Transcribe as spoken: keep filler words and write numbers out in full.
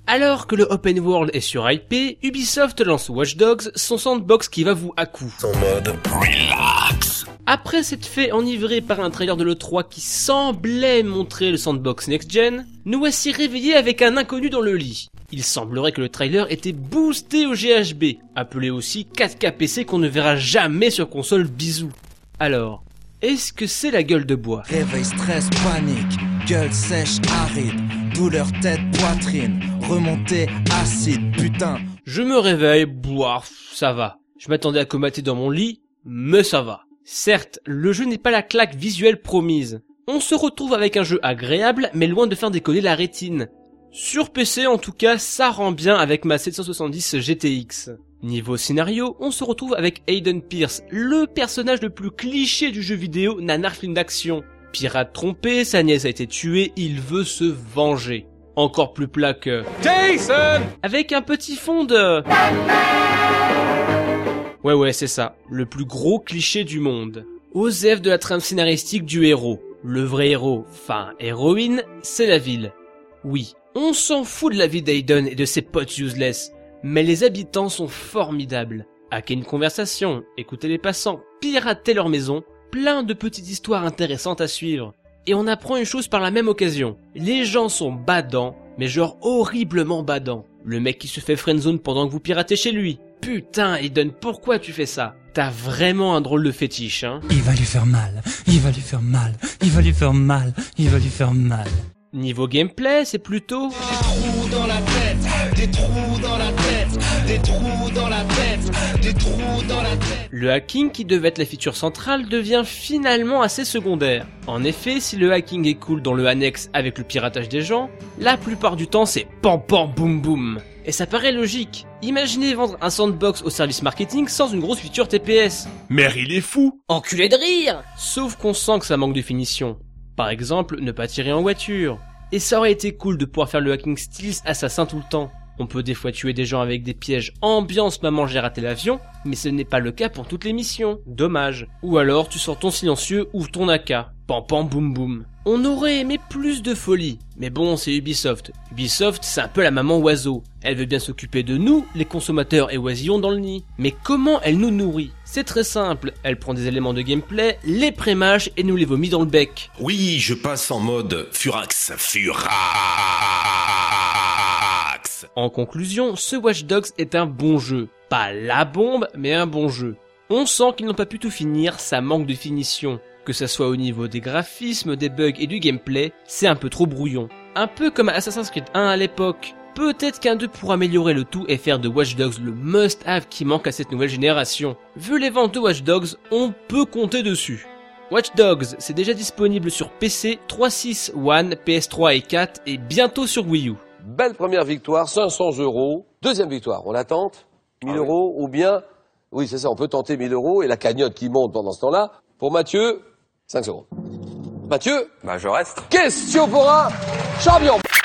Alors que le open world est surhypé, Ubisoft lance Watch Dogs, son sandbox qui va vous à coup. En mode relax. Après s'être fait enivrer par un trailer de l'E trois qui semblait montrer le sandbox next-gen, nous voici réveillés avec un inconnu dans le lit. Il semblerait que le trailer était boosté au G H B, appelé aussi quatre K P C qu'on ne verra jamais sur console bisous. Alors, est-ce que c'est la gueule de bois? Réveil, stress, panique, gueule sèche, aride, douleur, tête, poitrine, remontée, acide, putain. Je me réveille, boire, ça va. Je m'attendais à comater dans mon lit, mais ça va. Certes, le jeu n'est pas la claque visuelle promise. On se retrouve avec un jeu agréable, mais loin de faire décoller la rétine. Sur P C en tout cas, ça rend bien avec ma sept cent soixante-dix G T X. Niveau scénario, on se retrouve avec Aiden Pierce, le personnage le plus cliché du jeu vidéo nanar film d'action. Pirate trompé, sa nièce a été tuée, il veut se venger. Encore plus plat que Jason, avec un petit fond de... Ouais ouais c'est ça, le plus gros cliché du monde. Osef de la trame scénaristique du héros. Le vrai héros, enfin héroïne, c'est la ville. Oui, on s'en fout de la vie d'Aiden et de ses potes useless, mais les habitants sont formidables. Hacker une conversation, écouter les passants, pirater leur maison, plein de petites histoires intéressantes à suivre. Et on apprend une chose par la même occasion. Les gens sont badants, mais genre horriblement badants. Le mec qui se fait friendzone pendant que vous piratez chez lui. Putain, Aiden, pourquoi tu fais ça? T'as vraiment un drôle de fétiche, hein? Il va lui faire mal, il va lui faire mal, il va lui faire mal, il va lui faire mal. Niveau gameplay, c'est plutôt... Des trous dans la tête, des trous dans la tête, des trous dans la tête, des trous dans la tête. Le hacking qui devait être la feature centrale devient finalement assez secondaire. En effet, si le hacking est cool dans le annexe avec le piratage des gens, la plupart du temps c'est pam pam boum boum. Et ça paraît logique. Imaginez vendre un sandbox au service marketing sans une grosse feature T P S. Mais il est fou. Enculé de rire. Sauf qu'on sent que ça manque de finition. Par exemple, ne pas tirer en voiture. Et ça aurait été cool de pouvoir faire le hacking stealth assassin tout le temps. On peut des fois tuer des gens avec des pièges ambiance maman j'ai raté l'avion, mais ce n'est pas le cas pour toutes les missions. Dommage. Ou alors tu sors ton silencieux ou ton A K. Pam pam boum boum. On aurait aimé plus de folie. Mais bon, c'est Ubisoft. Ubisoft, c'est un peu la maman oiseau. Elle veut bien s'occuper de nous, les consommateurs et oisillons dans le nid. Mais comment elle nous nourrit? C'est très simple. Elle prend des éléments de gameplay, les prémâche et nous les vomit dans le bec. Oui, je passe en mode Furax, Furax. En conclusion, ce Watch Dogs est un bon jeu. Pas la bombe, mais un bon jeu. On sent qu'ils n'ont pas pu tout finir, ça manque de finition. Que ça soit au niveau des graphismes, des bugs et du gameplay, c'est un peu trop brouillon. Un peu comme Assassin's Creed un à l'époque. Peut-être qu'un deux pour améliorer le tout et faire de Watch Dogs le must-have qui manque à cette nouvelle génération. Vu les ventes de Watch Dogs, on peut compter dessus. Watch Dogs, c'est déjà disponible sur P C, trois six, One, P S trois et quatre et bientôt sur Wii U. Belle première victoire, cinq cents euros. Deuxième victoire, on la tente, mille euros ou bien... Oui, c'est ça, on peut tenter mille euros et la cagnotte qui monte pendant ce temps-là. Pour Mathieu, cinq euros. Mathieu, Bah je reste. question pour un champion.